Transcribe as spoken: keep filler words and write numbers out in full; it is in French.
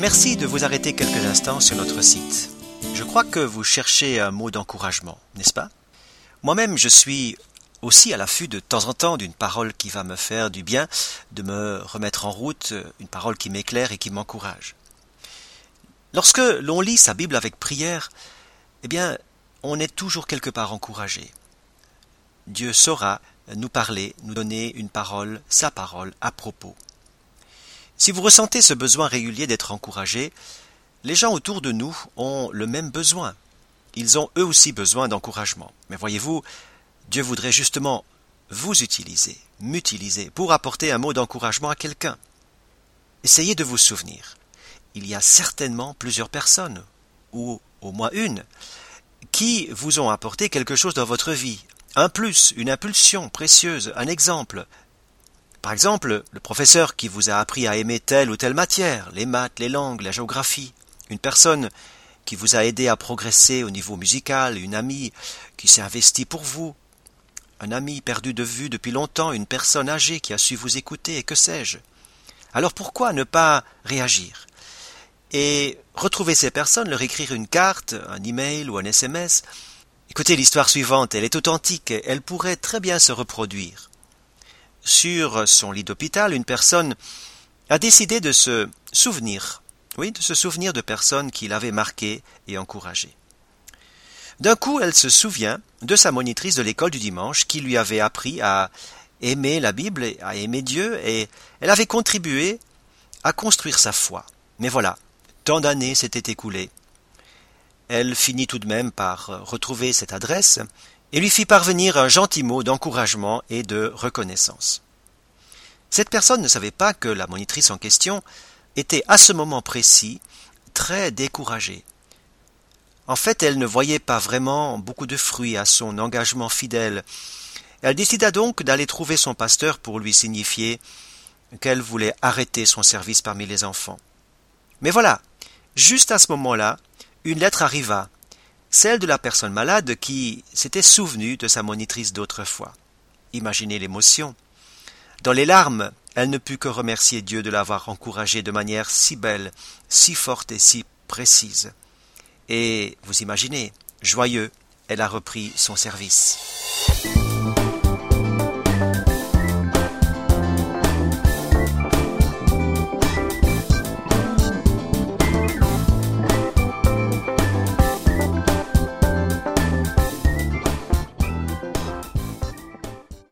Merci de vous arrêter quelques instants sur notre site. Je crois que vous cherchez un mot d'encouragement, n'est-ce pas? Moi-même, je suis aussi à l'affût de temps en temps d'une parole qui va me faire du bien, de me remettre en route, une parole qui m'éclaire et qui m'encourage. Lorsque l'on lit sa Bible avec prière, eh bien, on est toujours quelque part encouragé. Dieu saura nous parler, nous donner une parole, sa parole, à propos. Si vous ressentez ce besoin régulier d'être encouragé, les gens autour de nous ont le même besoin. Ils ont eux aussi besoin d'encouragement. Mais voyez-vous, Dieu voudrait justement vous utiliser, m'utiliser, pour apporter un mot d'encouragement à quelqu'un. Essayez de vous souvenir. Il y a certainement plusieurs personnes, ou au moins une, qui vous ont apporté quelque chose dans votre vie. Un plus, une impulsion précieuse, un exemple. Par exemple, le professeur qui vous a appris à aimer telle ou telle matière, les maths, les langues, la géographie. Une personne qui vous a aidé à progresser au niveau musical, une amie qui s'est investie pour vous. Un ami perdu de vue depuis longtemps, une personne âgée qui a su vous écouter, et que sais-je. Alors pourquoi ne pas réagir? Et retrouver ces personnes, leur écrire une carte, un email ou un S M S. Écoutez l'histoire suivante, elle est authentique, elle pourrait très bien se reproduire. Sur son lit d'hôpital, une personne a décidé de se souvenir, oui, de se souvenir de personnes qui l'avaient marquée et encouragée. D'un coup, elle se souvient de sa monitrice de l'école du dimanche qui lui avait appris à aimer la Bible, à aimer Dieu, et elle avait contribué à construire sa foi. Mais voilà, tant d'années s'étaient écoulées. Elle finit tout de même par retrouver cette adresse et lui fit parvenir un gentil mot d'encouragement et de reconnaissance. Cette personne ne savait pas que la monitrice en question était à ce moment précis très découragée. En fait, elle ne voyait pas vraiment beaucoup de fruits à son engagement fidèle. Elle décida donc d'aller trouver son pasteur pour lui signifier qu'elle voulait arrêter son service parmi les enfants. Mais voilà, juste à ce moment-là, une lettre arriva, celle de la personne malade qui s'était souvenue de sa monitrice d'autrefois. Imaginez l'émotion. Dans les larmes, elle ne put que remercier Dieu de l'avoir encouragée de manière si belle, si forte et si précise. Et vous imaginez, joyeux, elle a repris son service.